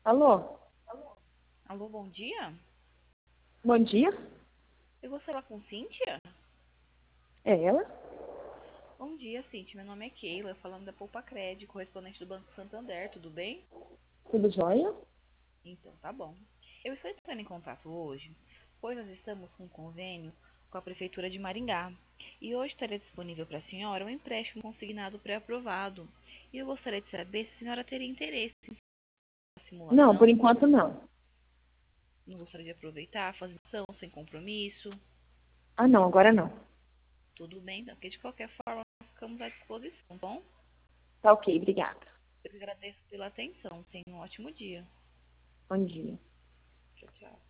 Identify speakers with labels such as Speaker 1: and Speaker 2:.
Speaker 1: Alô?
Speaker 2: Alô, bom dia?
Speaker 1: Bom dia?
Speaker 2: Eu vou falar com Cíntia?
Speaker 1: É ela?
Speaker 2: Bom dia, Cíntia. Meu nome é Keila, falando da Poupa Cred, correspondente do Banco Santander, tudo bem?
Speaker 1: Tudo jóia?
Speaker 2: Então, tá bom. Eu estou entrando em contato hoje, pois nós estamos com um convênio com a Prefeitura de Maringá. E hoje estaria disponível para a senhora um empréstimo consignado pré-aprovado. E eu gostaria de saber se a senhora teria interesse na
Speaker 1: Não, por
Speaker 2: simulação.
Speaker 1: enquanto não.
Speaker 2: Não gostaria de aproveitar, fazer ação sem compromisso.
Speaker 1: Ah, não, agora não.
Speaker 2: Tudo bem, então, porque de qualquer forma nós ficamos à disposição, tá bom?
Speaker 1: Tá ok, obrigada.
Speaker 2: Eu agradeço pela atenção. Tenha um ótimo dia.
Speaker 1: Bom dia.
Speaker 2: Tchau, tchau.